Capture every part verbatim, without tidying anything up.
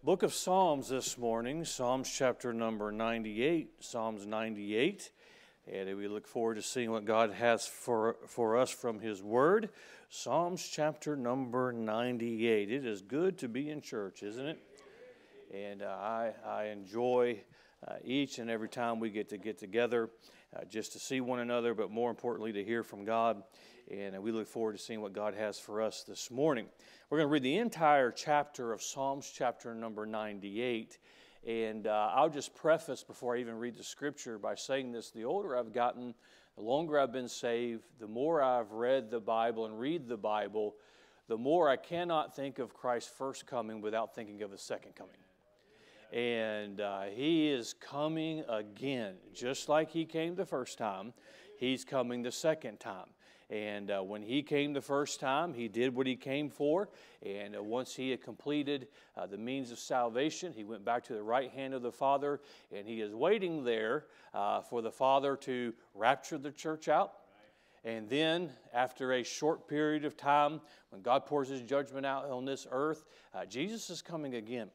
Book of Psalms this morning, Psalms chapter number ninety-eight, Psalms ninety-eight. And we look forward to seeing what God has for, for us from His Word. Psalms chapter number ninety-eight. It is good to be in church, isn't it? And uh, I, I enjoy uh, each and every time we get to get together uh, just to see one another, but more importantly to hear from God. And uh, we look forward to seeing what God has for us this morning. We're going to read the entire chapter of Psalms chapter number ninety-eight. And uh, I'll just preface before I even read the scripture by saying this. The older I've gotten, the longer I've been saved, the more I've read the Bible and read the Bible, the more I cannot think of Christ's first coming without thinking of His second coming. And uh, He is coming again. Just like He came the first time, He's coming the second time. And uh, when He came the first time, He did what He came for. And uh, once He had completed uh, the means of salvation, He went back to the right hand of the Father. And He is waiting there uh, for the Father to rapture the church out. And then, after a short period of time, when God pours His judgment out on this earth, uh, Jesus is coming again.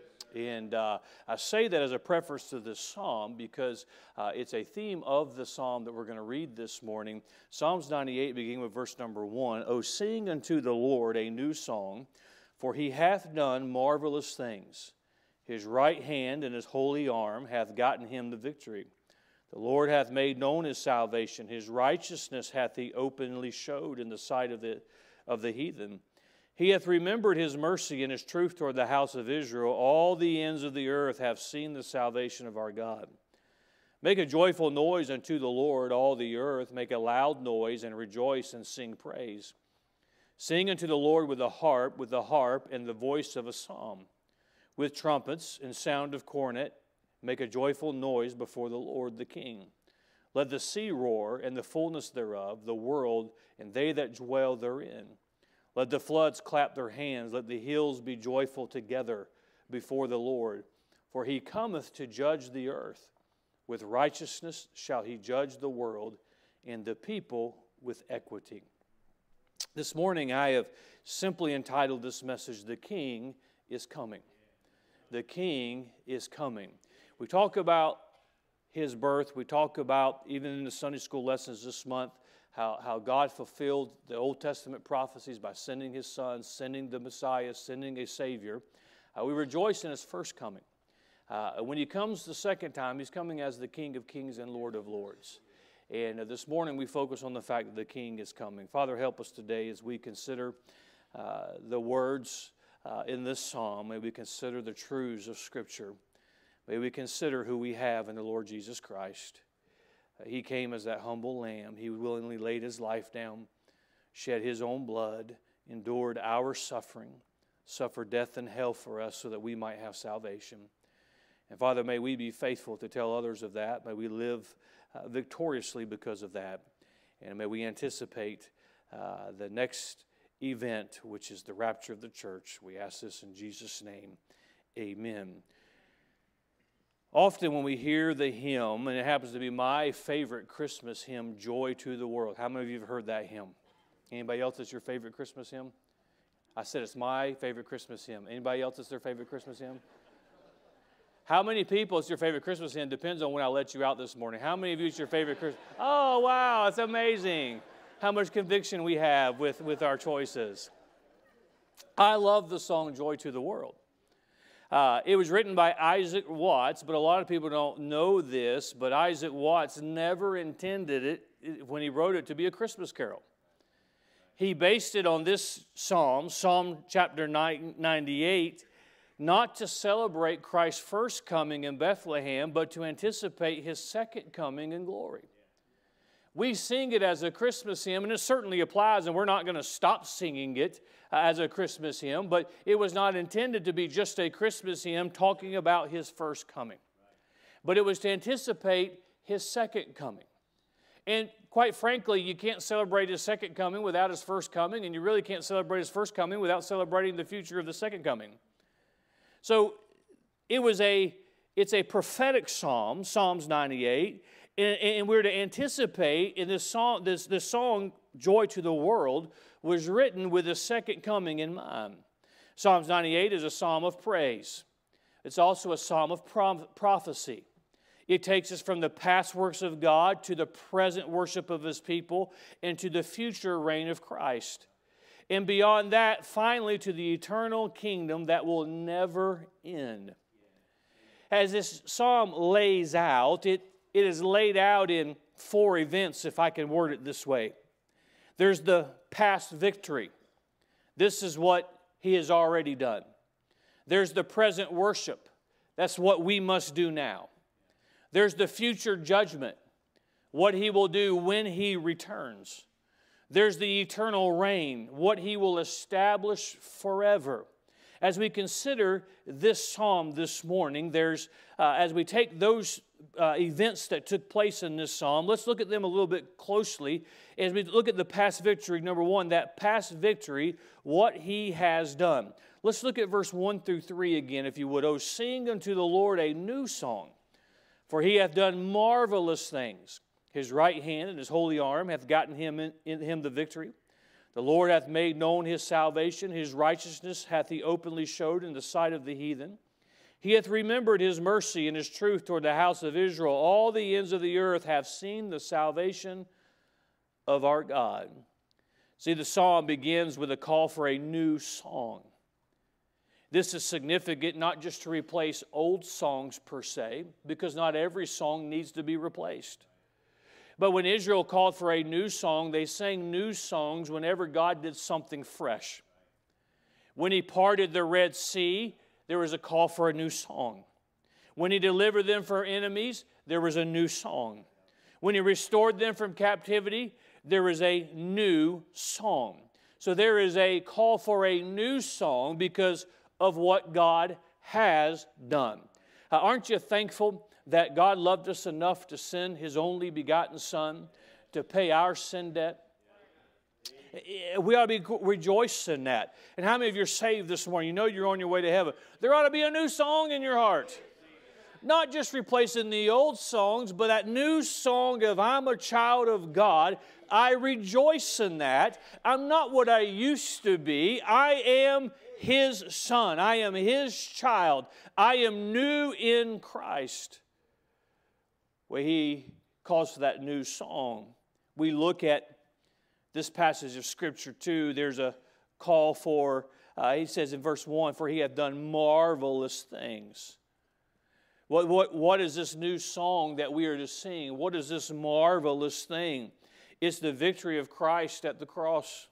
And uh, I say that as a preface to this psalm because uh, it's a theme of the psalm that we're going to read this morning. Psalms ninety-eight, beginning with verse number one. O sing unto the Lord a new song, for He hath done marvelous things. His right hand and His holy arm hath gotten Him the victory. The Lord hath made known His salvation. His righteousness hath He openly showed in the sight of the, of the heathen. He hath remembered His mercy and His truth toward the house of Israel. All the ends of the earth have seen the salvation of our God. Make a joyful noise unto the Lord, all the earth. Make a loud noise and rejoice and sing praise. Sing unto the Lord with the harp, with the harp and the voice of a psalm. With trumpets and sound of cornet, make a joyful noise before the Lord the King. Let the sea roar and the fullness thereof, the world and they that dwell therein. Let the floods clap their hands. Let the hills be joyful together before the Lord. For He cometh to judge the earth. With righteousness shall He judge the world, and the people with equity. This morning I have simply entitled this message, The King is Coming. The King is coming. We talk about His birth. We talk about, even in the Sunday school lessons this month, How, how God fulfilled the Old Testament prophecies by sending His Son, sending the Messiah, sending a Savior. Uh, we rejoice in His first coming. Uh, when He comes the second time, He's coming as the King of Kings and Lord of Lords. And uh, this morning we focus on the fact that the King is coming. Father, help us today as we consider uh, the words uh, in this psalm. May we consider the truths of Scripture. May we consider who we have in the Lord Jesus Christ. He came as that humble lamb. He willingly laid His life down, shed His own blood, endured our suffering, suffered death and hell for us so that we might have salvation. And Father, may we be faithful to tell others of that. May we live uh, victoriously because of that. And may we anticipate uh, the next event, which is the rapture of the church. We ask this in Jesus' name. Amen. Often when we hear the hymn, and it happens to be my favorite Christmas hymn, Joy to the World. How many of you have heard that hymn? Anybody else that's your favorite Christmas hymn? I said it's my favorite Christmas hymn. Anybody else that's their favorite Christmas hymn? How many people it's your favorite Christmas hymn? Depends on when I let you out this morning. How many of you it's your favorite Christmas? Oh, wow, it's amazing how much conviction we have with, with our choices. I love the song Joy to the World. Uh, it was written by Isaac Watts, but a lot of people don't know this, but Isaac Watts never intended it, when he wrote it, to be a Christmas carol. He based it on this psalm, Psalm chapter ninety-eight, not to celebrate Christ's first coming in Bethlehem, but to anticipate His second coming in glory. We sing it as a Christmas hymn, and it certainly applies, and we're not going to stop singing it uh, as a Christmas hymn, but it was not intended to be just a Christmas hymn talking about His first coming. But it was to anticipate His second coming. And quite frankly, you can't celebrate His second coming without His first coming, and you really can't celebrate His first coming without celebrating the future of the second coming. So it was a, it's a prophetic psalm, Psalms ninety-eight, And, and we're to anticipate in this song, this, this song, Joy to the World, was written with the second coming in mind. Psalms ninety-eight is a psalm of praise. It's also a psalm of prophecy. It takes us from the past works of God to the present worship of His people and to the future reign of Christ. And beyond that, finally, to the eternal kingdom that will never end. As this psalm lays out, it, it is laid out in four events, if I can word it this way. There's the past victory. This is what He has already done. There's the present worship. That's what we must do now. There's the future judgment, what He will do when He returns. There's the eternal reign, what He will establish forever. As we consider this psalm this morning, there's uh, as we take those uh, events that took place in this psalm, let's look at them a little bit closely. As we look at the past victory, number one, that past victory, what He has done. Let's look at verse one through three again, if you would. Oh, sing unto the Lord a new song, for He hath done marvelous things. His right hand and His holy arm hath gotten him in, in him the victory. The Lord hath made known His salvation. His righteousness hath He openly showed in the sight of the heathen. He hath remembered His mercy and His truth toward the house of Israel. All the ends of the earth have seen the salvation of our God. See, the psalm begins with a call for a new song. This is significant not just to replace old songs per se, because not every song needs to be replaced. But when Israel called for a new song, they sang new songs whenever God did something fresh. When He parted the Red Sea, there was a call for a new song. When He delivered them from enemies, there was a new song. When He restored them from captivity, there was a new song. So there is a call for a new song because of what God has done. Uh, aren't you thankful that God loved us enough to send His only begotten Son to pay our sin debt? We ought to be rejoicing in that. And how many of you are saved this morning? You know you're on your way to heaven. There ought to be a new song in your heart. Not just replacing the old songs, but that new song of I'm a child of God. I rejoice in that. I'm not what I used to be. I am His son. I am His child. I am new in Christ. Well, He calls for that new song. We look at this passage of Scripture too. There's a call for, uh, he says in verse one, for He hath done marvelous things. What, what, what is this new song that we are to sing? What is this marvelous thing? It's the victory of Christ at the cross.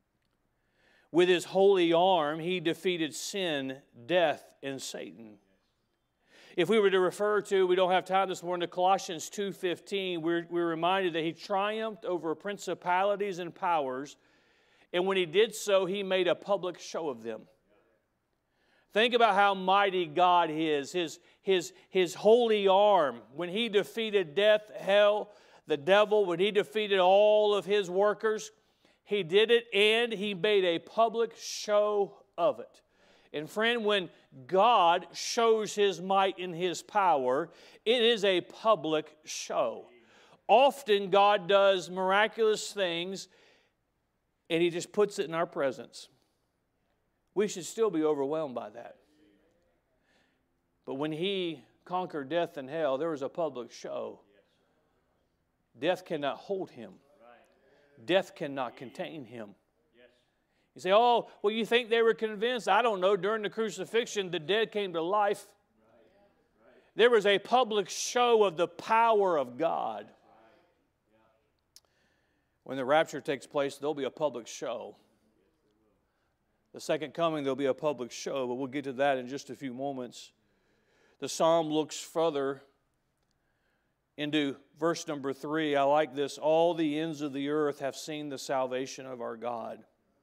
With His holy arm, He defeated sin, death, and Satan. If we were to refer to, we don't have time this morning, to Colossians two fifteen, we're, we're reminded that He triumphed over principalities and powers, and when He did so, He made a public show of them. Think about how mighty God is, His, his, his holy arm. When He defeated death, hell, the devil, when He defeated all of His workers, He did it and He made a public show of it. And friend, when God shows His might and His power, it is a public show. Often God does miraculous things and He just puts it in our presence. We should still be overwhelmed by that. But when He conquered death and hell, there was a public show. Death cannot hold Him. Death cannot contain Him. You say, oh, well, you think they were convinced? I don't know. During the crucifixion, the dead came to life. There was a public show of the power of God. When the rapture takes place, there'll be a public show. The second coming, there'll be a public show, but we'll get to that in just a few moments. The psalm looks further into verse number three. I like this. All the ends of the earth have seen the salvation of our God.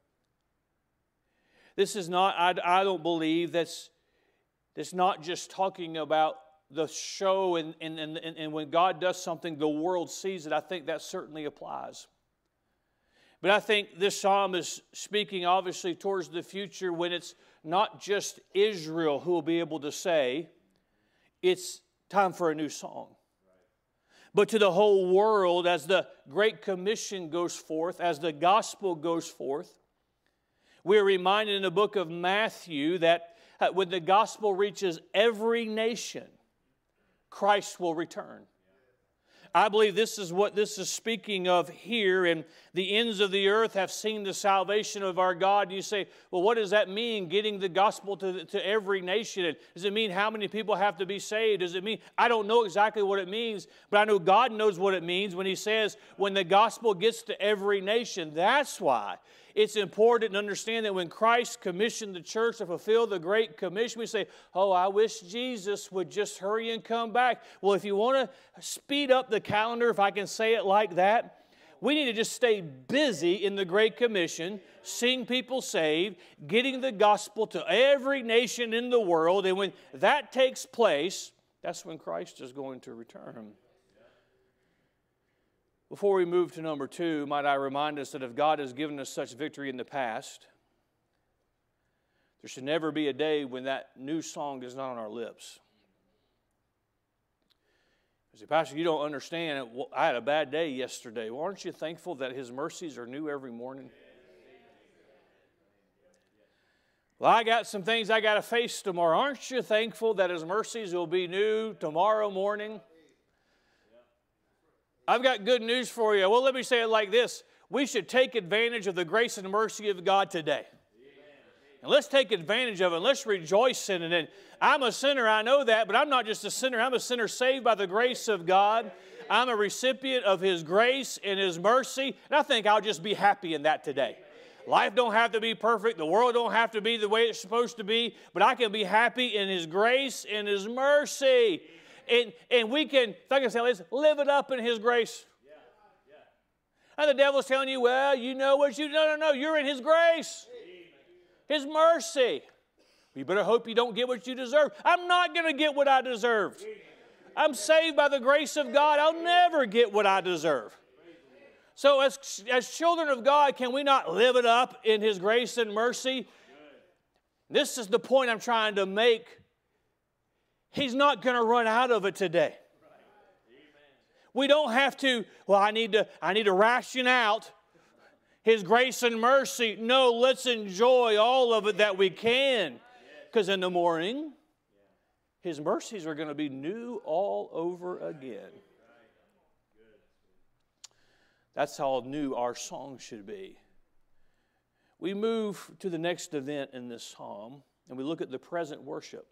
This is not, I, I don't believe that's, that's not just talking about the show and, and, and, and when God does something, the world sees it. I think that certainly applies. But I think this psalm is speaking obviously towards the future when it's not just Israel who will be able to say, it's time for a new song. But to the whole world, as the Great Commission goes forth, as the gospel goes forth, we're reminded in the book of Matthew that Uh, When the gospel reaches every nation, Christ will return. I believe this is what this is speaking of here. And the ends of the earth have seen the salvation of our God. And you say, well, what does that mean, getting the gospel to, to every nation? And does it mean how many people have to be saved? Does it mean, I don't know exactly what it means, but I know God knows what it means when He says, when the gospel gets to every nation. That's why it's important to understand that when Christ commissioned the church to fulfill the Great Commission, we say, oh, I wish Jesus would just hurry and come back. Well, if you want to speed up the calendar, if I can say it like that, we need to just stay busy in the Great Commission, seeing people saved, getting the gospel to every nation in the world. And when that takes place, that's when Christ is going to return. Before we move to number two, might I remind us that if God has given us such victory in the past, there should never be a day when that new song is not on our lips. You say, Pastor, you don't understand. I had a bad day yesterday. Well, aren't you thankful that His mercies are new every morning? Well, I got some things I got to face tomorrow. Aren't you thankful that His mercies will be new tomorrow morning? I've got good news for you. Well, let me say it like this. We should take advantage of the grace and mercy of God today. And let's take advantage of it. Let's rejoice in it. And I'm a sinner, I know that, but I'm not just a sinner. I'm a sinner saved by the grace of God. I'm a recipient of His grace and His mercy. And I think I'll just be happy in that today. Life don't have to be perfect. The world don't have to be the way it's supposed to be. But I can be happy in His grace and His mercy. And, and we can, if I can say, let's live it up in His grace. Yeah, yeah. And the devil's telling you, well, you know what you, no, no, no, you're in His grace. His mercy. You better hope you don't get what you deserve. I'm not going to get what I deserved. I'm saved by the grace of God. I'll never get what I deserve. So as, as children of God, can we not live it up in His grace and mercy? This is the point I'm trying to make. He's not going to run out of it today. We don't have to, well, I need to, I need to ration out His grace and mercy. No, let's enjoy all of it that we can. Because in the morning, His mercies are going to be new all over again. That's how new our song should be. We move to the next event in this psalm, and we look at the present worship.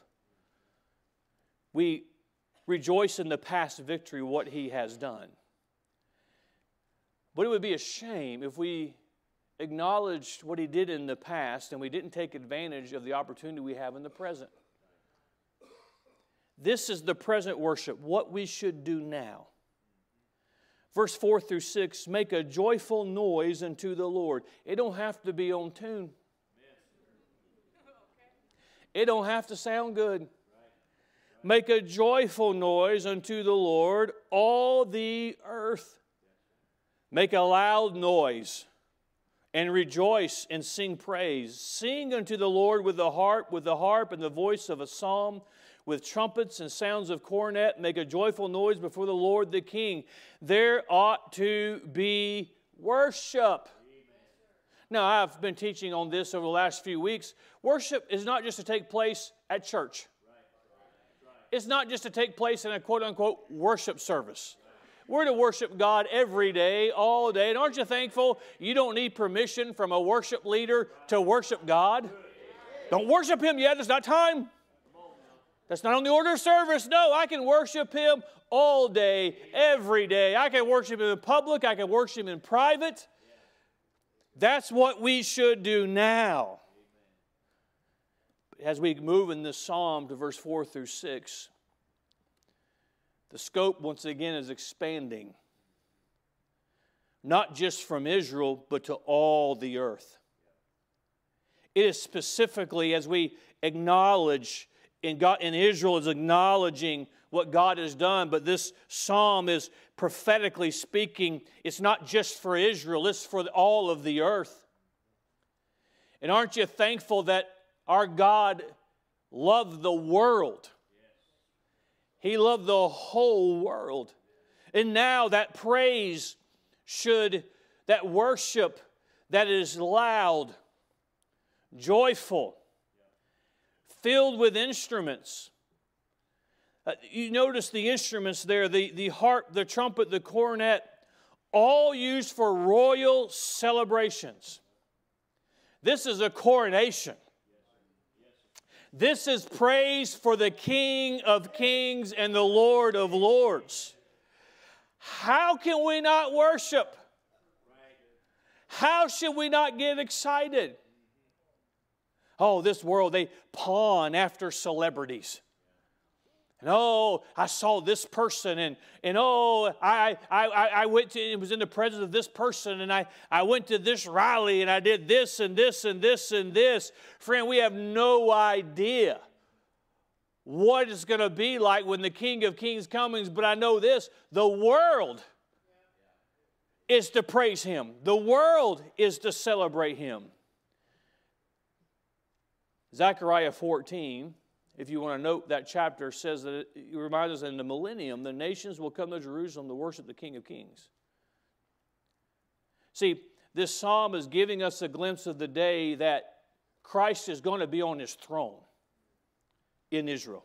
We rejoice in the past victory, what He has done. But it would be a shame if we acknowledged what He did in the past and we didn't take advantage of the opportunity we have in the present. This is the present worship, what we should do now. Verse four through six, make a joyful noise unto the Lord. It don't have to be on tune. It don't have to sound good. Make a joyful noise unto the Lord, all the earth. Make a loud noise and rejoice and sing praise. Sing unto the Lord with the harp, with the harp and the voice of a psalm, with trumpets and sounds of cornet. Make a joyful noise before the Lord the King. There ought to be worship. Now, I've been teaching on this over the last few weeks. Worship is not just to take place at church. It's not just to take place in a quote-unquote worship service. We're to worship God every day, all day. And aren't you thankful you don't need permission from a worship leader to worship God? Don't worship Him yet. It's not time. That's not on the order of service. No, I can worship Him all day, every day. I can worship Him in public. I can worship Him in private. That's what we should do now. As we move in this psalm to verse four through six, the scope once again is expanding. Not just from Israel, but to all the earth. It is specifically as we acknowledge, and God and Israel is acknowledging what God has done, but this psalm is prophetically speaking. It's not just for Israel, it's for all of the earth. And aren't you thankful that our God loved the world? He loved the whole world. And now that praise should, that worship that is loud, joyful, filled with instruments. Uh, you notice the instruments there, the, the harp, the trumpet, the cornet, all used for royal celebrations. This is a coronation. This is praise for the King of Kings and the Lord of Lords. How can we not worship? How should we not get excited? Oh, this world, they pawn after celebrities. And oh, I saw this person, and, and oh, I, I, I went to, it was in the presence of this person, and I, I went to this rally, and I did this, and this, and this, and this. Friend, we have no idea what it's going to be like when the King of Kings comes, but I know this, the world is to praise Him. The world is to celebrate Him. Zechariah fourteen, if you want to note that chapter, says that it, it reminds us in the millennium, the nations will come to Jerusalem to worship the King of Kings. See, this psalm is giving us a glimpse of the day that Christ is going to be on His throne in Israel.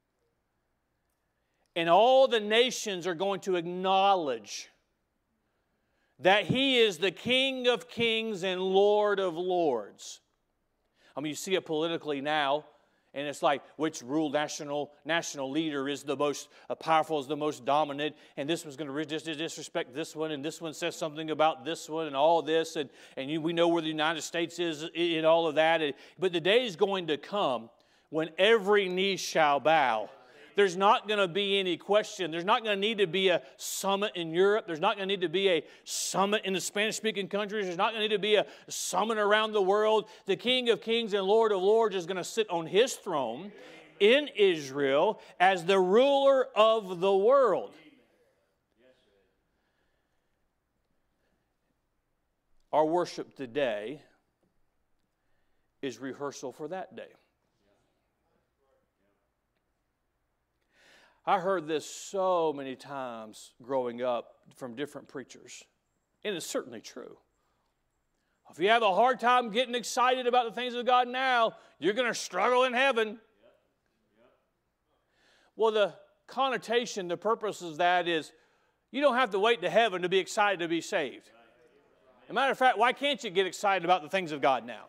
And all the nations are going to acknowledge that He is the King of Kings and Lord of Lords. I mean, you see it politically now, and it's like which rule national national leader is the most uh, powerful, is the most dominant, and this one's going to dis- disrespect this one, and this one says something about this one, and all this, and, and you, we know where the United States is in all of that. And, but the day is going to come when every knee shall bow. There's not going to be any question. There's not going to need to be a summit in Europe. There's not going to need to be a summit in the Spanish-speaking countries. There's not going to need to be a summit around the world. The King of Kings and Lord of Lords is going to sit on His throne in Israel as the ruler of the world. Our worship today is rehearsal for that day. I heard this so many times growing up from different preachers, and it's certainly true. If you have a hard time getting excited about the things of God now, you're going to struggle in heaven. Well, the connotation, the purpose of that is you don't have to wait to heaven to be excited to be saved. As a matter of fact, why can't you get excited about the things of God now?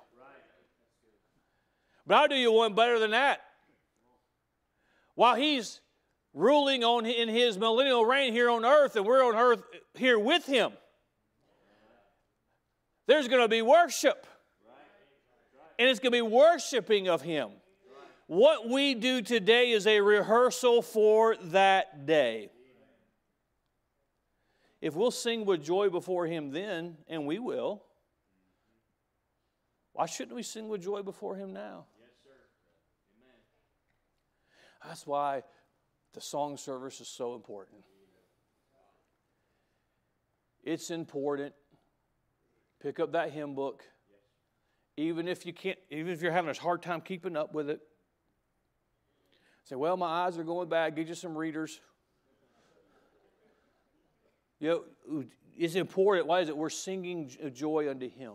But I'll do you one better than that. While He's ruling on in His millennial reign here on earth, and we're on earth here with Him, there's going to be worship. And it's going to be worshiping of Him. What we do today is a rehearsal for that day. If we'll sing with joy before Him then, and we will, why shouldn't we sing with joy before Him now? Yes, sir. Amen. That's why the song service is so important. It's important. Pick up that hymn book. Even if you can't, even if you're having a hard time keeping up with it. Say, well, my eyes are going bad. Get you some readers. You know, it's important. Why is it? We're singing joy unto Him.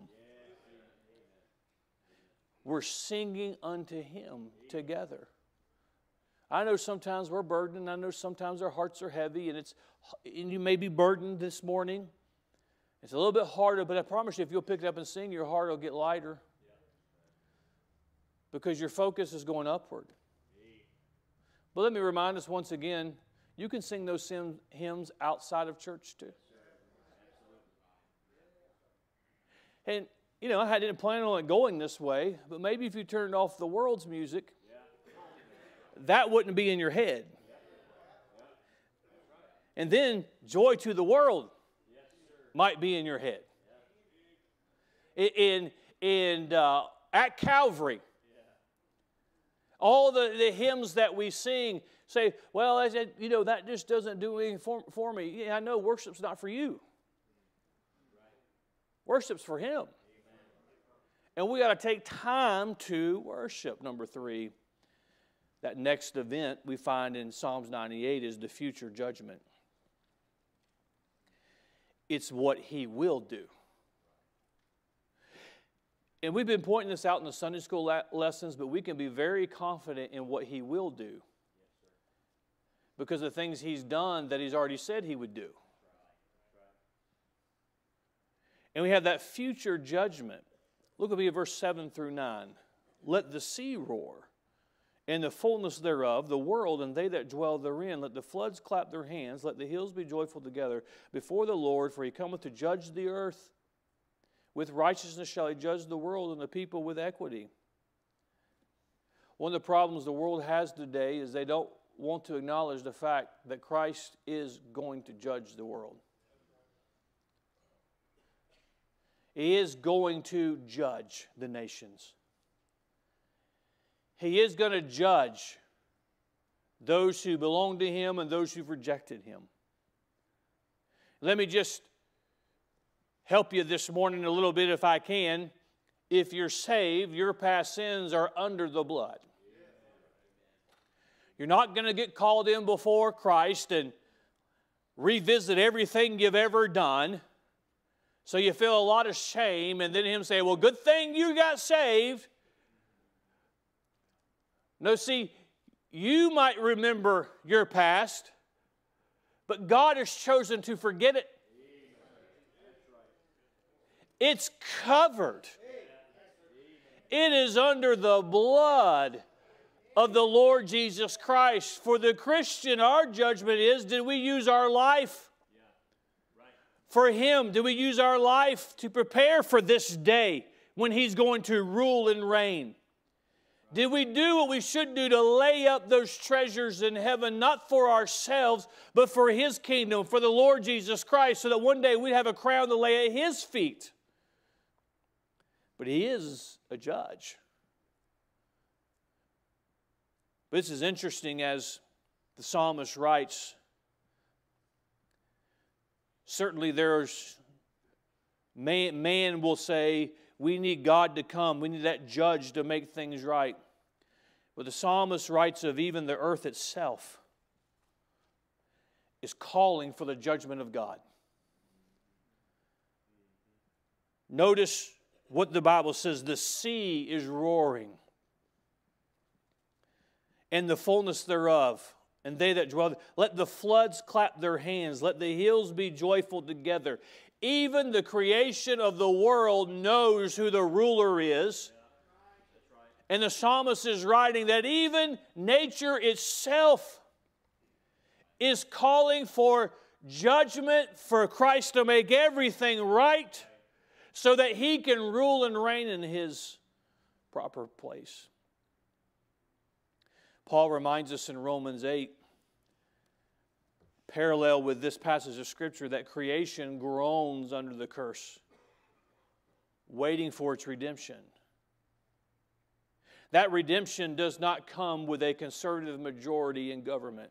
We're singing unto Him together. I know sometimes we're burdened. I know sometimes our hearts are heavy, and it's and you may be burdened this morning. It's a little bit harder, but I promise you, if you'll pick it up and sing, your heart will get lighter because your focus is going upward. But let me remind us once again, you can sing those hymns outside of church too. And, you know, I didn't plan on it going this way, but maybe if you turned off the world's music, that wouldn't be in your head. And then joy to the world might be in your head. In, in, uh, at Calvary, all the, the hymns that we sing say, well, I said, you know, that just doesn't do anything for, for me. Yeah, I know worship's not for you. Worship's for Him. And we got to take time to worship. Number three, that next event we find in Psalms ninety-eight is the future judgment. It's what He will do. And we've been pointing this out in the Sunday school la- lessons, but we can be very confident in what He will do. Because of the things He's done that He's already said He would do. And we have that future judgment. Look at me at verse seven through nine. Let the sea roar, and the fullness thereof, the world and they that dwell therein. Let the floods clap their hands, let the hills be joyful together before the Lord, for He cometh to judge the earth. With righteousness shall He judge the world, and the people with equity. One of the problems the world has today is they don't want to acknowledge the fact that Christ is going to judge the world. He is going to judge the nations. He is going to judge those who belong to Him and those who've rejected Him. Let me just help you this morning a little bit if I can. If you're saved, your past sins are under the blood. You're not going to get called in before Christ and revisit everything you've ever done. So you feel a lot of shame, and then Him say, well, good thing you got saved. No, see, you might remember your past, but God has chosen to forget it. It's covered. It is under the blood of the Lord Jesus Christ. For the Christian, our judgment is, did we use our life for Him? Did we use our life to prepare for this day when He's going to rule and reign? Did we do what we should do to lay up those treasures in heaven, not for ourselves, but for His kingdom, for the Lord Jesus Christ, so that one day we'd have a crown to lay at His feet? But He is a judge. But this is interesting as the psalmist writes. Certainly there's, man, man will say, we need God to come. We need that judge to make things right. But the psalmist writes of even the earth itself is calling for the judgment of God. Notice what the Bible says, the sea is roaring, and the fullness thereof, and they that dwell. Let the floods clap their hands, let the hills be joyful together. Even the creation of the world knows who the ruler is. And the psalmist is writing that even nature itself is calling for judgment, for Christ to make everything right, so that He can rule and reign in His proper place. Paul reminds us in Romans eight, parallel with this passage of Scripture, that creation groans under the curse, waiting for its redemption. That redemption does not come with a conservative majority in government.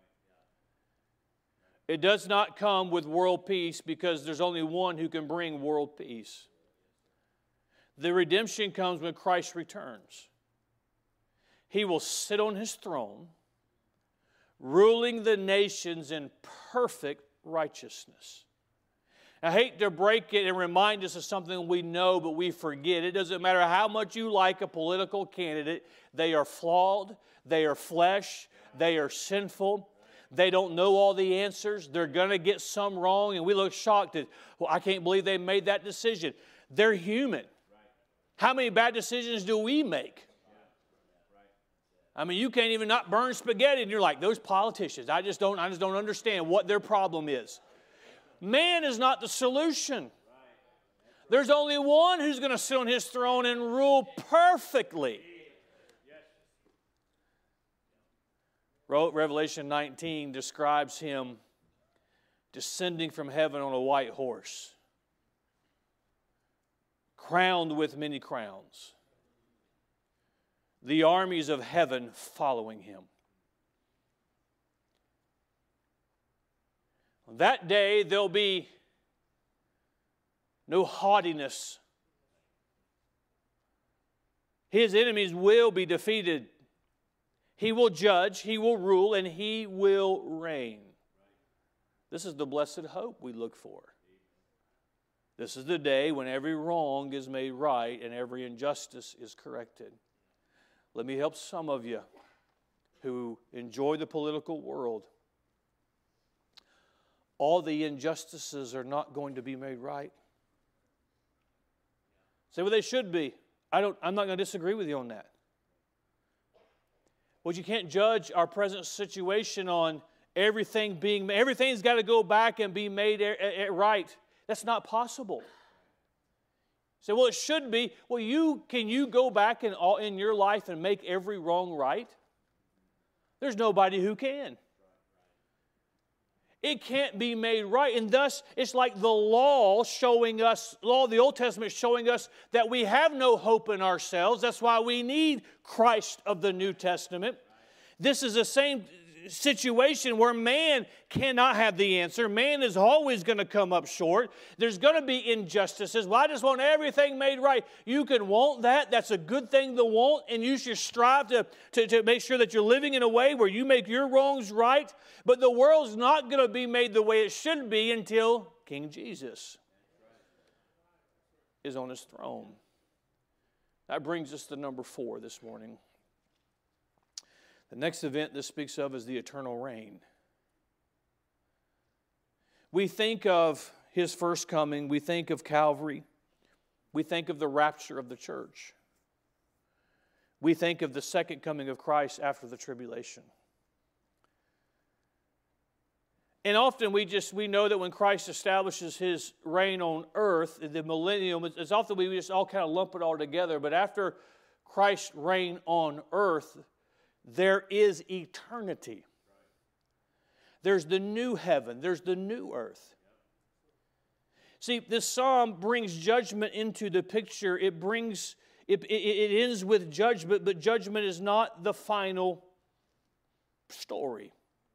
It does not come with world peace, because there's only one who can bring world peace. The redemption comes when Christ returns. He will sit on His throne, ruling the nations in perfect righteousness. I hate to break it and remind us of something we know but we forget. It doesn't matter how much you like a political candidate. They are flawed. They are flesh. They are sinful. They don't know all the answers. They're going to get some wrong, and we look shocked at, well, I can't believe they made that decision. They're human. How many bad decisions do we make? I mean, you can't even not burn spaghetti, and you're like, those politicians, I just don't, I just don't understand what their problem is. Man is not the solution. There's only one who's going to sit on His throne and rule perfectly. Revelation nineteen describes Him descending from heaven on a white horse, crowned with many crowns. The armies of heaven following Him. That day there'll be no haughtiness. His enemies will be defeated. He will judge, He will rule, and He will reign. This is the blessed hope we look for. This is the day when every wrong is made right and every injustice is corrected. Let me help some of you who enjoy the political world. All the injustices are not going to be made right. Say, well, they should be. I don't, I'm not going to disagree with you on that. Well, you can't judge our present situation on everything being, everything's got to go back and be made right. That's not possible. Say, well, it should be. Well, you can you go back in, all, in your life and make every wrong right? There's nobody who can. It can't be made right. And thus, it's like the law showing us, law of the Old Testament showing us that we have no hope in ourselves. That's why we need Christ of the New Testament. This is the same situation where man cannot have the answer. Man is always going to come up short. There's going to be injustices. Well, I just want everything made right. You can want that. That's a good thing to want, and you should strive to, to, to make sure that you're living in a way where you make your wrongs right. But the world's not going to be made the way it should be until King Jesus is on His throne. That brings us to number four this morning. The next event this speaks of is the eternal reign. We think of His first coming. We think of Calvary. We think of the rapture of the church. We think of the second coming of Christ after the tribulation. And often we just, we know that when Christ establishes His reign on earth, the millennium, it's often we just all kind of lump it all together. But after Christ's reign on earth, there is eternity. There's the new heaven. There's the new earth. See, this psalm brings judgment into the picture. It brings, it, it, it ends with judgment, but judgment is not the final story.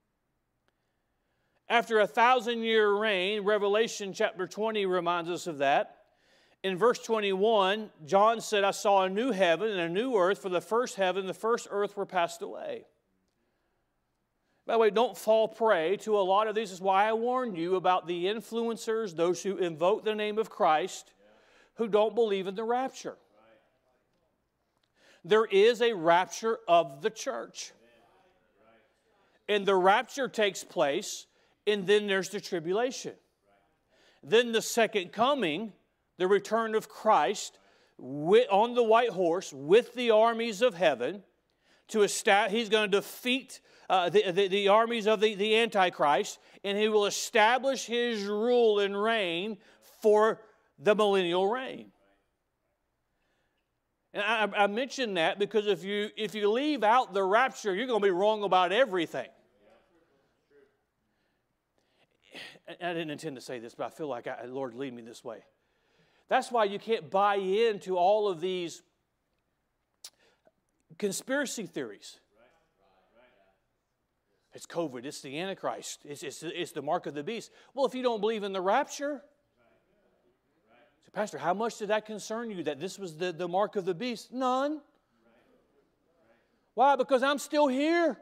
After a thousand-year reign, Revelation chapter twenty reminds us of that. In verse twenty-one, John said, I saw a new heaven and a new earth, for the first heaven and the first earth were passed away. By the way, don't fall prey to a lot of these. This is why I warned you about the influencers, those who invoke the name of Christ, who don't believe in the rapture. There is a rapture of the church. And the rapture takes place, and then there's the tribulation. Then the second coming, the return of Christ with, on the white horse with the armies of heaven. To establish, He's going to defeat uh, the, the, the armies of the, the Antichrist, and He will establish His rule and reign for the millennial reign. And I, I mention that because if you, if you leave out the rapture, you're going to be wrong about everything. I didn't intend to say this, but I feel like, I, Lord, lead me this way. That's why you can't buy into all of these conspiracy theories. It's COVID, it's the Antichrist, it's, it's, it's the mark of the beast. Well, if you don't believe in the rapture, so Pastor, how much did that concern you, that this was the, the mark of the beast? None. Why? Because I'm still here.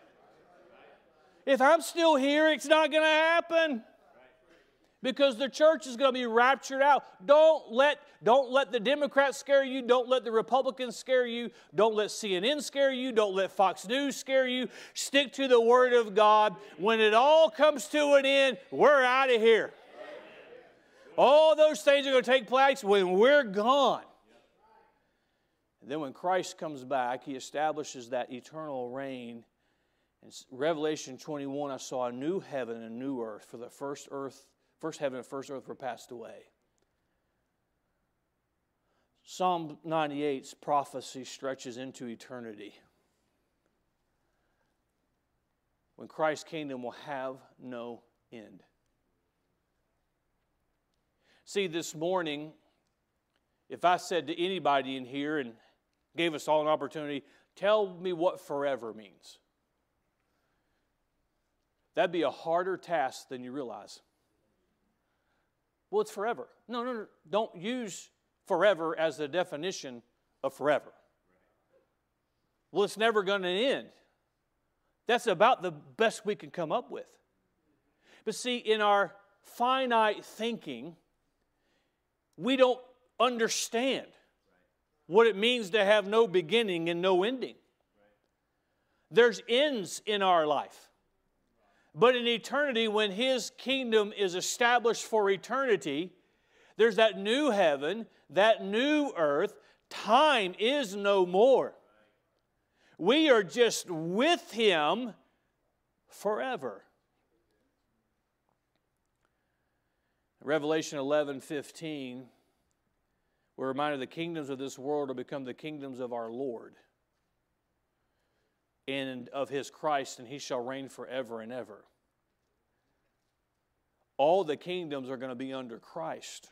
If I'm still here, it's not going to happen. Because the church is going to be raptured out. Don't let, don't let the Democrats scare you. Don't let the Republicans scare you. Don't let C N N scare you. Don't let Fox News scare you. Stick to the Word of God. When it all comes to an end, we're out of here. All those things are going to take place when we're gone. And then when Christ comes back, He establishes that eternal reign. In Revelation twenty-one, I saw a new heaven and a new earth, for the first earth First heaven and first earth were passed away. Psalm ninety-eight's prophecy stretches into eternity. When Christ's kingdom will have no end. See, this morning, if I said to anybody in here and gave us all an opportunity, tell me what forever means. That'd be a harder task than you realize. Well, it's forever. No, no, no. Don't use forever as the definition of forever. Well, it's never going to end. That's about the best we can come up with. But see, in our finite thinking, we don't understand what it means to have no beginning and no ending. There's ends in our life. But in eternity, when His kingdom is established for eternity, there's that new heaven, that new earth. Time is no more. We are just with Him forever. Revelation eleven fifteen, we're reminded the kingdoms of this world will become the kingdoms of our Lord and of His Christ, and He shall reign forever and ever. All the kingdoms are going to be under Christ.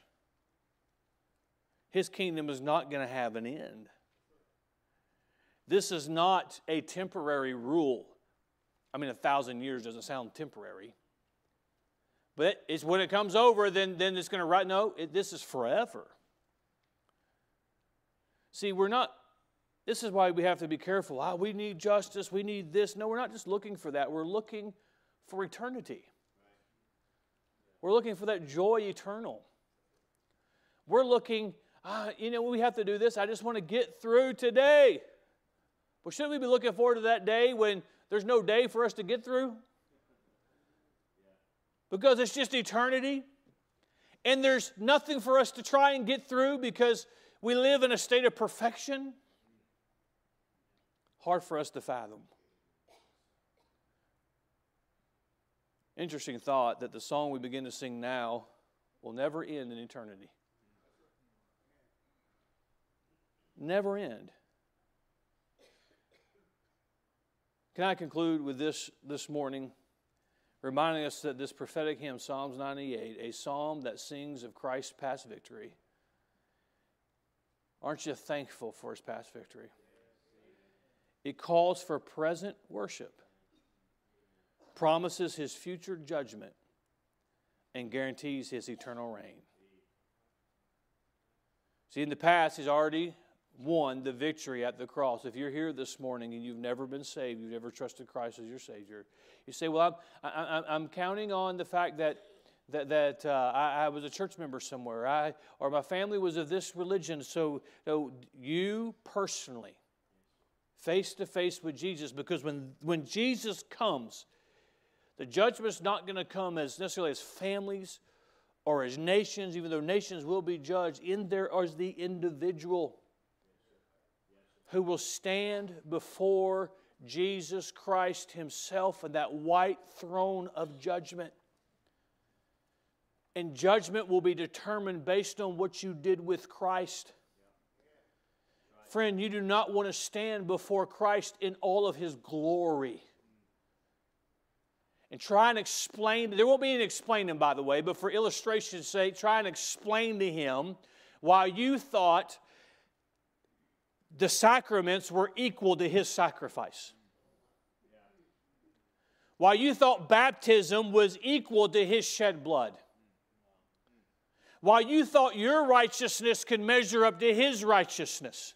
His kingdom is not going to have an end. This is not a temporary rule. I mean, a thousand years doesn't sound temporary. But it's when it comes over, then, then it's going to write, no, it, this is forever. See, we're not, this is why we have to be careful. Ah, we need justice, we need this. No, we're not just looking for that. We're looking for eternity. We're looking for that joy eternal. We're looking, ah, you know, we have to do this. I just want to get through today. Well, shouldn't we be looking forward to that day when there's no day for us to get through? Because it's just eternity. And there's nothing for us to try and get through because we live in a state of perfection. Hard for us to fathom. Interesting thought that the song we begin to sing now will never end in eternity. Never end. Can I conclude with this this morning, reminding us that this prophetic hymn, Psalms ninety-eight, a psalm that sings of Christ's past victory. Aren't you thankful for His past victory? It calls for present worship, promises His future judgment, and guarantees His eternal reign. See, in the past, He's already won the victory at the cross. If you're here this morning and you've never been saved, you've never trusted Christ as your Savior, you say, well, I'm, I, I'm counting on the fact that that, that uh, I, I was a church member somewhere, I, or my family was of this religion, so you know, you personally, face to face with Jesus, because when, when Jesus comes, the judgment's not going to come as necessarily as families or as nations, even though nations will be judged, in there as the individual who will stand before Jesus Christ Himself and that white throne of judgment. And judgment will be determined based on what you did with Christ. Friend, you do not want to stand before Christ in all of His glory and try and explain. There won't be any explaining, by the way, but for illustration's sake, try and explain to Him why you thought the sacraments were equal to His sacrifice. Why you thought baptism was equal to His shed blood. Why you thought your righteousness could measure up to His righteousness.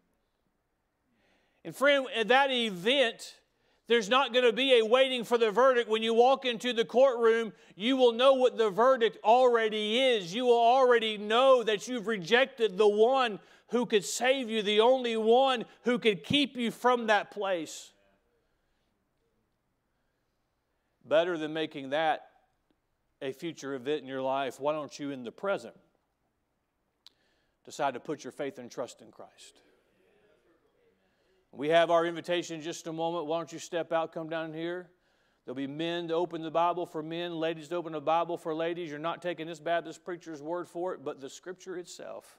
And friend, at that event, there's not going to be a waiting for the verdict. When you walk into the courtroom, you will know what the verdict already is. You will already know that you've rejected the one who could save you, the only one who could keep you from that place. Better than making that a future event in your life, why don't you in the present decide to put your faith and trust in Christ? We have our invitation in just a moment. Why don't you step out, come down here. There'll be men to open the Bible for men, ladies to open the Bible for ladies. You're not taking this Baptist preacher's word for it, but the Scripture itself.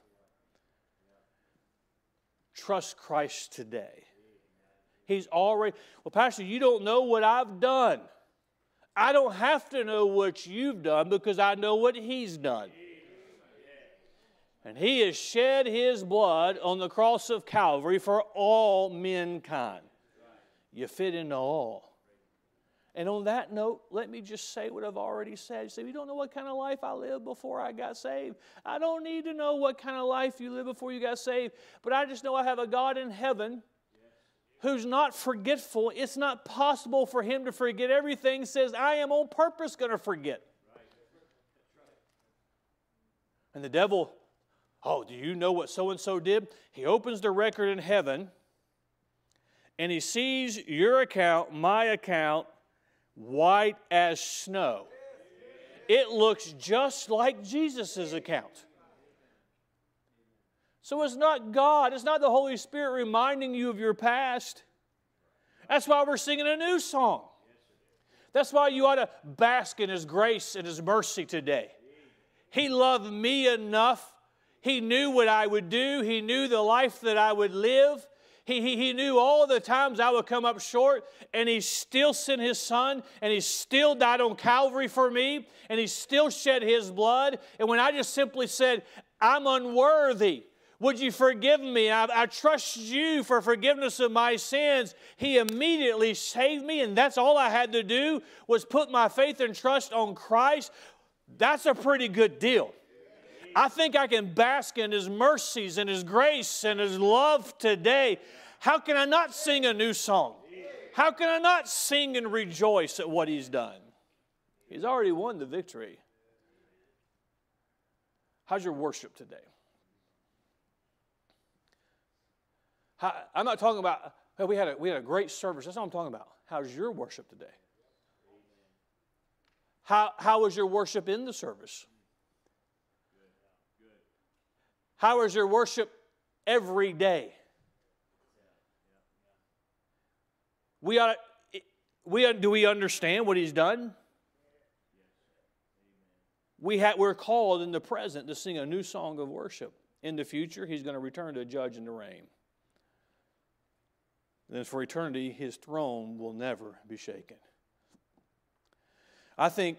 Trust Christ today. He's already, well, Pastor, you don't know what I've done. I don't have to know what you've done because I know what He's done. And He has shed His blood on the cross of Calvary for all mankind. You fit into all. And on that note, let me just say what I've already said. You say, you don't know what kind of life I lived before I got saved. I don't need to know what kind of life you lived before you got saved. But I just know I have a God in heaven who's not forgetful. It's not possible for Him to forget everything. Says, I am on purpose going to forget. And the devil Oh, do you know what so-and-so did? He opens the record in heaven, and he sees your account, my account, white as snow. It looks just like Jesus' account. So it's not God, it's not the Holy Spirit reminding you of your past. That's why we're singing a new song. That's why you ought to bask in His grace and His mercy today. He loved me enough. He knew what I would do. He knew the life that I would live. He, he, he knew all the times I would come up short, and He still sent His Son, and He still died on Calvary for me, and He still shed His blood. And when I just simply said, I'm unworthy, would you forgive me? I, I trust you for forgiveness of my sins. He immediately saved me, and that's all I had to do was put my faith and trust on Christ. That's a pretty good deal. I think I can bask in His mercies and His grace and His love today. How can I not sing a new song? How can I not sing and rejoice at what He's done? He's already won the victory. How's your worship today? How, I'm not talking about, hey, we had a, we had a great service. That's not what I'm talking about. How's your worship today? How, how was your worship in the service? How is your worship every day? We ought to, we do we understand what He's done? We ha, we're called in the present to sing a new song of worship. In the future, He's going to return to judge and to reign. Then for eternity, His throne will never be shaken. I think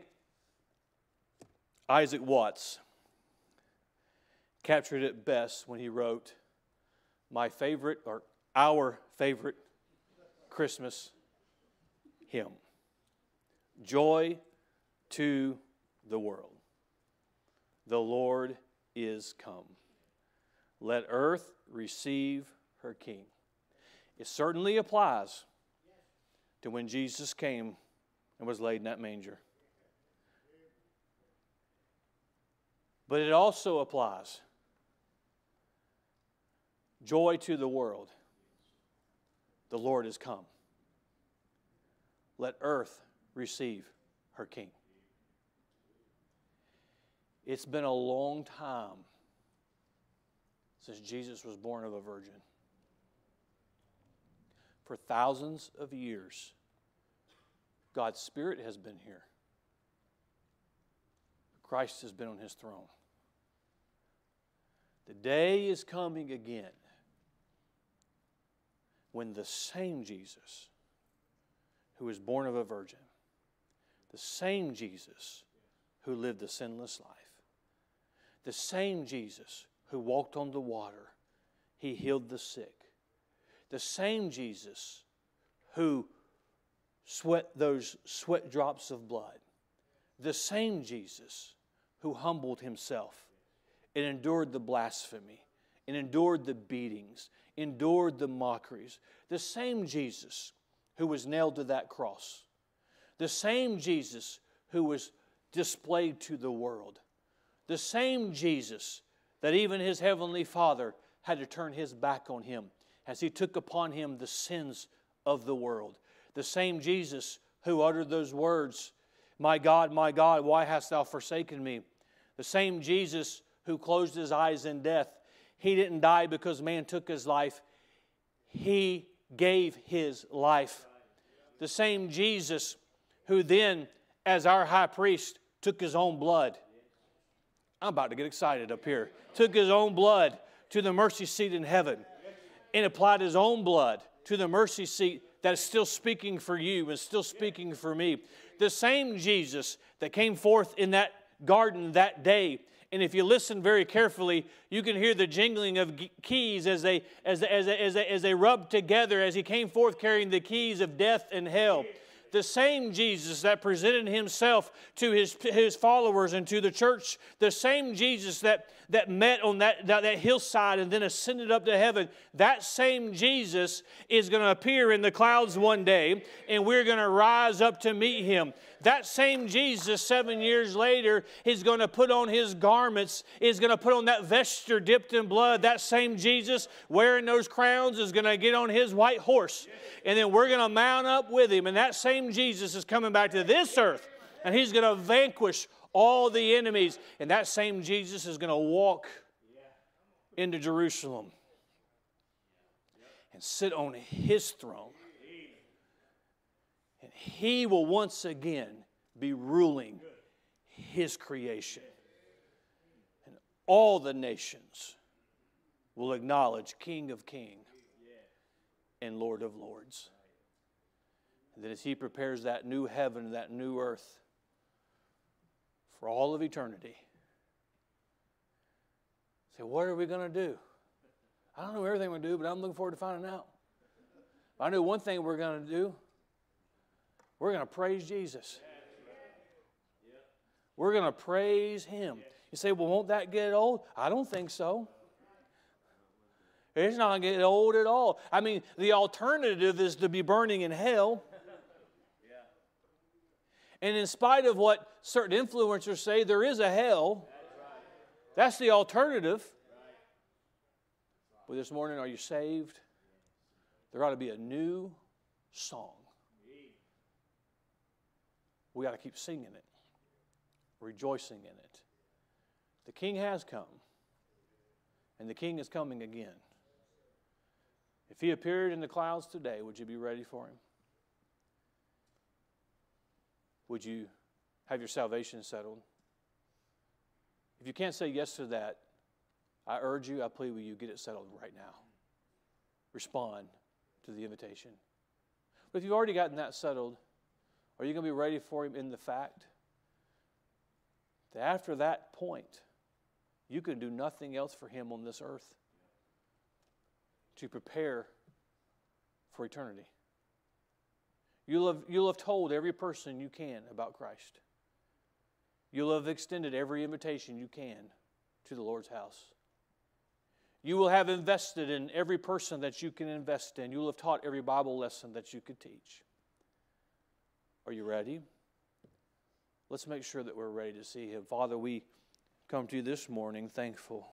Isaac Watts captured it best when he wrote my favorite, or our favorite, Christmas hymn. Joy to the world. The Lord is come. Let earth receive her King. It certainly applies to when Jesus came and was laid in that manger. But it also applies. Joy to the world. The Lord is come. Let earth receive her King. It's been a long time since Jesus was born of a virgin. For thousands of years, God's Spirit has been here. Christ has been on His throne. The day is coming again when the same Jesus who was born of a virgin, the same Jesus who lived a sinless life, the same Jesus who walked on the water, He healed the sick, the same Jesus who sweat those sweat drops of blood, the same Jesus who humbled Himself and endured the blasphemy, and endured the beatings, endured the mockeries, the same Jesus who was nailed to that cross, the same Jesus who was displayed to the world, the same Jesus that even His heavenly Father had to turn His back on Him as He took upon Him the sins of the world. The same Jesus who uttered those words, my God, my God, why hast Thou forsaken me? The same Jesus who closed His eyes in death. He didn't die because man took His life. He gave His life. The same Jesus who then, as our high priest, took His own blood. I'm about to get excited up here. Took His own blood to the mercy seat in heaven and applied His own blood to the mercy seat that is still speaking for you and still speaking for me. The same Jesus that came forth in that garden that day. And if you listen very carefully, you can hear the jingling of keys as they, as, as, as, as, as they rubbed together as He came forth carrying the keys of death and hell. The the same Jesus that presented himself to his, his followers and to the church, the same Jesus that, that met on that, that, that hillside and then ascended up to heaven, that same Jesus is going to appear in the clouds one day, and we're going to rise up to meet him. That same Jesus, seven years later, he's going to put on his garments, is going to put on that vesture dipped in blood. That same Jesus wearing those crowns is going to get on his white horse. And then we're going to mount up with him. And that same Jesus is coming back to this earth. And he's going to vanquish all the enemies. And that same Jesus is going to walk into Jerusalem and sit on his throne. And he will once again be ruling his creation. And all the nations will acknowledge King of Kings and Lord of Lords. And that as he prepares that new heaven, that new earth for all of eternity. Say, what are we going to do? I don't know everything we're going to do, but I'm looking forward to finding out. I know one thing we're going to do. We're going to praise Jesus. We're going to praise him. You say, well, won't that get old? I don't think so. It's not going to get old at all. I mean, the alternative is to be burning in hell. And in spite of what certain influencers say, there is a hell. That's the alternative. But this morning, are you saved? There ought to be a new song. We got to keep singing it, rejoicing in it. The King has come, and the King is coming again. If he appeared in the clouds today, would you be ready for him? Would you have your salvation settled? If you can't say yes to that, I urge you, I plead with you, get it settled right now. Respond to the invitation. But if you've already gotten that settled, are you going to be ready for him in the fact that after that point, you can do nothing else for him on this earth to prepare for eternity? You'll have, you'll have told every person you can about Christ. You'll have extended every invitation you can to the Lord's house. You will have invested in every person that you can invest in. You'll have taught every Bible lesson that you could teach. Are you ready? Let's make sure that we're ready to see him. Father, we come to you this morning thankful